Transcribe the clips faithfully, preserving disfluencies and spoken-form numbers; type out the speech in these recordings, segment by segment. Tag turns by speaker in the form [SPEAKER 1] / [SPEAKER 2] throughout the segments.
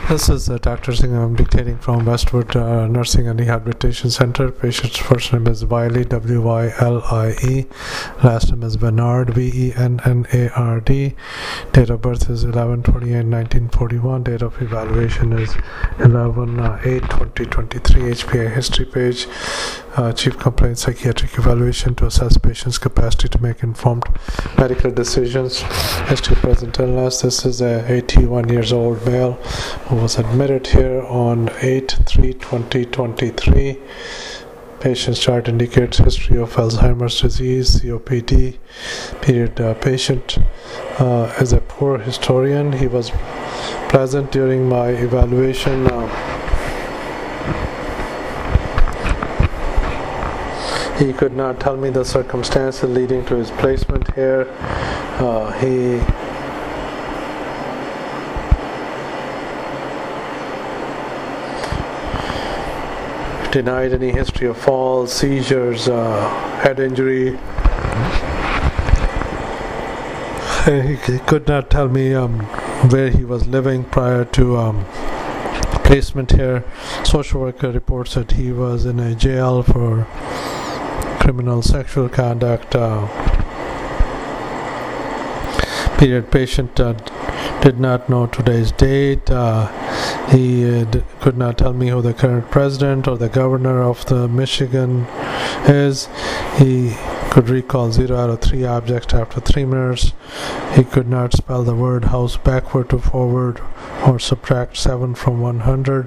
[SPEAKER 1] This is uh, Doctor Singh. I'm dictating from Westwood uh, Nursing and Rehabilitation Center. Patient's first name is Wiley, W Y L I E. Last name is Bernard, V E N N A R D. Date of birth is eleven twenty-eight nineteen forty-one. Date of evaluation is eleven eight twenty twenty-three. H P I history page. Uh, chief complaint psychiatric evaluation to assess patient's capacity to make informed medical decisions. History of present illness. This is a eighty-one years old male who was admitted here on eight three twenty twenty-three. Patient's chart indicates history of Alzheimer's disease, C O P D. Period. Uh, patient uh, is a poor historian. He was present during my evaluation. Uh, He could not tell me the circumstances leading to his placement here. Uh, he denied any history of falls, seizures, uh, head injury. He, he could not tell me um, where he was living prior to um, placement here. Social worker reports that he was in a jail for criminal sexual conduct. Uh, period. Patient uh, did not know today's date. Uh, he uh, d- could not tell me who the current president or the governor of the Michigan is. He could recall zero out of three objects after three minutes. He could not spell the word house backward to forward or subtract seven from one hundred.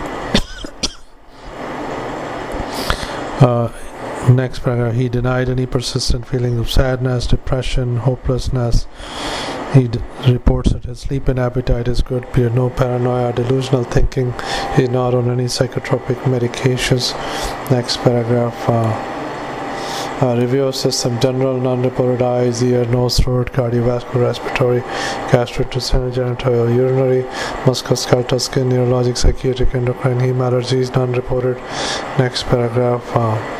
[SPEAKER 1] uh, Next paragraph, he denied any persistent feelings of sadness, depression, hopelessness. He d- reports that his sleep and appetite is good, but no paranoia, delusional thinking. He is not on any psychotropic medications. Next paragraph, uh, uh, review of system, general, non-reported eyes, ear, nose, throat, cardiovascular, respiratory, gastrointestinal, genital, urinary, musculoskeletal, skin, neurologic, psychiatric, endocrine, heme allergies, non-reported. Next paragraph, uh,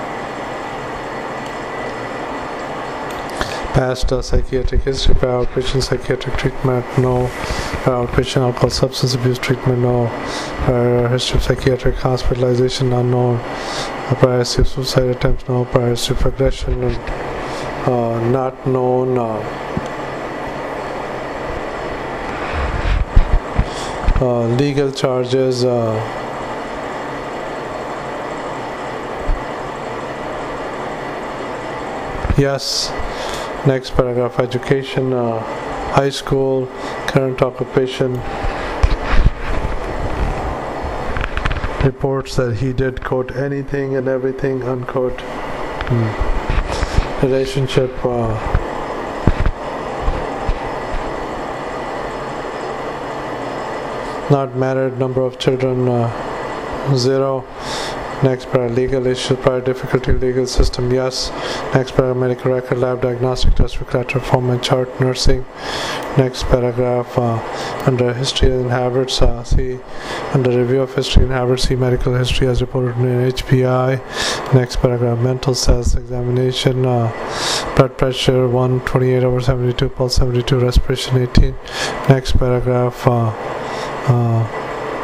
[SPEAKER 1] past uh, psychiatric history, prior outpatient psychiatric treatment, no. Prior outpatient alcohol substance abuse treatment, no. Prior history of psychiatric hospitalization, unknown. Uh, prior history of suicide attempts, no. Prior history of aggression, uh, not known. Uh, uh, legal charges. Uh, yes. Next paragraph, education, uh, high school, current occupation. Reports that he did quote anything and everything, unquote. Hmm. Relationship, uh, not married, number of children, uh, zero. Next paragraph, legal issues, prior difficulty, legal system, yes. Next paragraph, medical record, lab diagnostic test, collateral form and chart, nursing. Next paragraph, uh, under history and habits, uh, see, under review of history and habits, see medical history as reported in H P I. Next paragraph, mental status examination, uh, blood pressure one twenty-eight over seventy-two, pulse seventy-two, respiration eighteen. Next paragraph, uh, uh,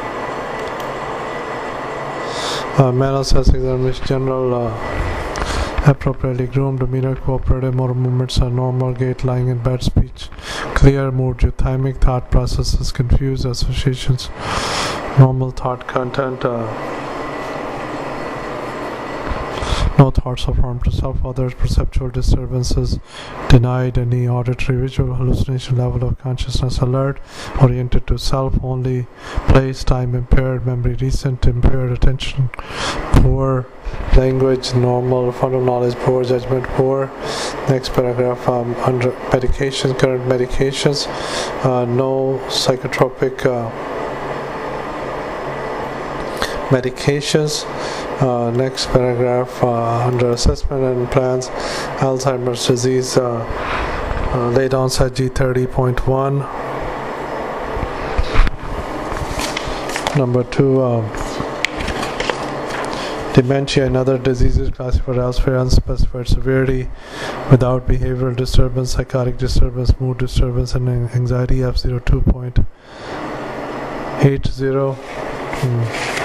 [SPEAKER 1] Uh, mental status examination, general, uh, appropriately groomed, demeanor cooperative, motor movements are normal, gait, lying in bed, speech clear, mood euthymic, thought processes confused, associations normal, thought content, uh, no thoughts of harm to self, others, perceptual disturbances denied, any auditory, visual hallucination, level of consciousness alert, oriented to self only, place, time impaired, memory recent, impaired, attention poor, language normal, fundamental knowledge poor, judgment poor. Next paragraph, um, under medication, current medications, uh, no psychotropic uh, medications. Uh, next paragraph, uh, under assessment and plans, Alzheimer's disease, uh, uh, late onset G thirty point one. Number two, um, dementia and other diseases classified elsewhere, unspecified severity, without behavioral disturbance, psychotic disturbance, mood disturbance, and anxiety F zero two point eighty. Hmm.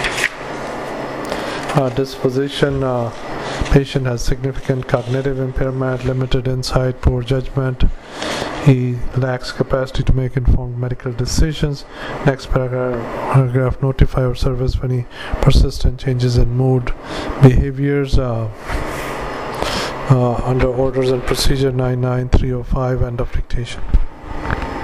[SPEAKER 1] Uh, disposition. Uh, patient has significant cognitive impairment, limited insight, poor judgment. He lacks capacity to make informed medical decisions. Next paragraph, paragraph notify our service when he persistent changes in mood behaviors. Uh, uh, under orders and procedure nine nine three oh five, end of dictation.